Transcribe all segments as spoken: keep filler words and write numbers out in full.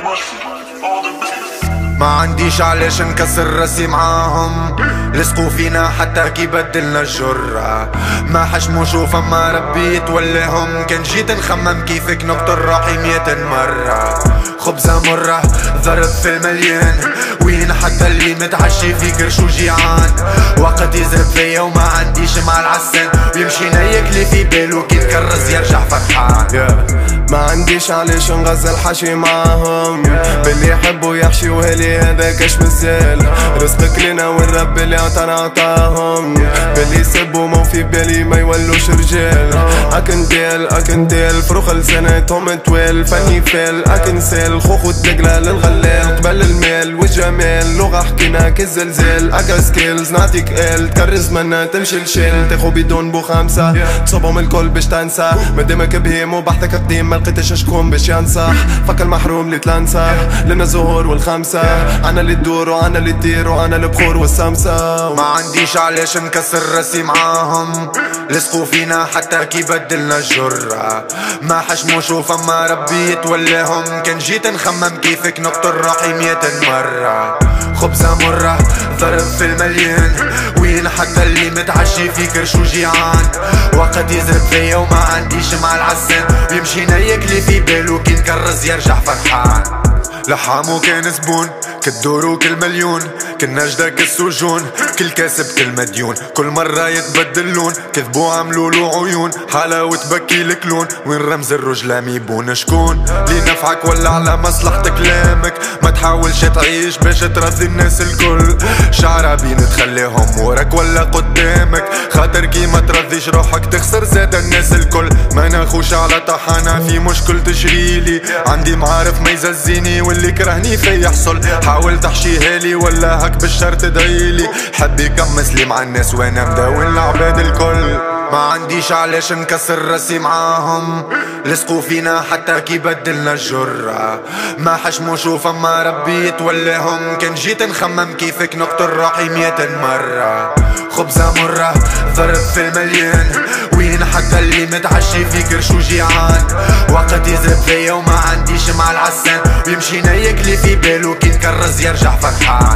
ما عنديش علاش نكسر راسي معاهم، لصقوا فينا حتى كي بدلنا الجرة. ما حشمو شوف اما ربي يتولاهم، كان جيت نخمم كيفك نقتل روحي مية مرة. خبزة مرة ضرب في المليان، وين حتى اللي متعشي في كرش وجيعان. وقت يزرب فيا وما عنديش مع العسان، ويمشي نايك لي في بالو كي نكرز يرجع فرحان. ما عنديش علاش نغزل حشي معاهم، باللي يحبوا يحشي وهلي هذاك اش مازال. رزقك لنا والرب اللي عطانا عطاهم، باللي يسبوا مو في بالي ما يولوش رجال. اكن ديل اكن ديل فروخ لسانتهم تويل، فني فيل اكن سيل خوخ والدقلة للغلال. قبل المال والجمال لغة حكينا كالزلزال. اكا سكيلز نعطيك ال تكرز منا تمشي لشيل، تاخو بدون بو خمسة تصبهم الكل باش تنسى. مدامك بهيم وبحثك قديم ملقيتش شكون باش ينصح. فك المحروم اللي تلنسح لنا الزهور والخمسة، انا اللي تدور وانا اللي تطير وانا البخور والسمسة. ما عنديش علاش نكسر راسي معاهم، لصقوا فينا حتى كي بدلنا الجرة. ما حشمو شوف اما ربي يتولاهم، كان جيت نخمم كيفك نقتل روحي مية مرة. خبزة مرة ضرب في المليان، وين حتى اللي متعشي في كرش وجيعان. وقت يزرب فيا وما عنديش مع العسان، ويمشي نايك لي في بالو كي نكرز يرجع فرحان. لحامو كان زبون كالدور وكل مليون، كنا جداك السجون كل كاسب كل مديون. كل مرة يتبدل لون كذبوا عملولو عيون، حالة وتبكي الكلون وين رمز الرجلة ميبون. شكون لي نفعك ولا على مصلحة كلامك؟ ما تحاولش تعيش باش ترضي الناس الكل. شعرابين تخليهم وراك ولا قدامك، خاطر كي ما ترضيش روحك تخسر زاد الناس الكل. ما ناخوش على طحانة في مشكل تشريلي، عندي معارف ما يززيني واللي كرهني في يحصل. حاول تحشيها لي ولا هك بالشر تدعيلي، حب يكمس لي مع الناس وانا مداول العباد الكل. ما عنديش علاش نكسر راسي معاهم، لصقوا فينا حتى كي بدلنا الجرة. ما حشمو شوف اما ربي يتولاهم، كان جيت نخمم كيفك نقتل روحي مية مرة. خبزة مرة ضرب في المليان، وين حتى اللي متعشي في كرش وجيعان. وقت يزرب فيا وما عنديش مع العسان، ويمشي نايك لي في بالو كي نكرز يرجع فرحان.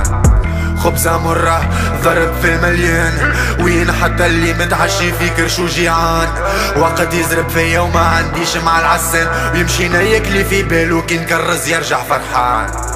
خبزة مرة ضرب في المليان، وين حتى اللي متعشي في كرش وجيعان. وقت يزرب فيا وما عنديش مع العسان، ويمشي نايك لي في بالو كي نكرز يرجع فرحان.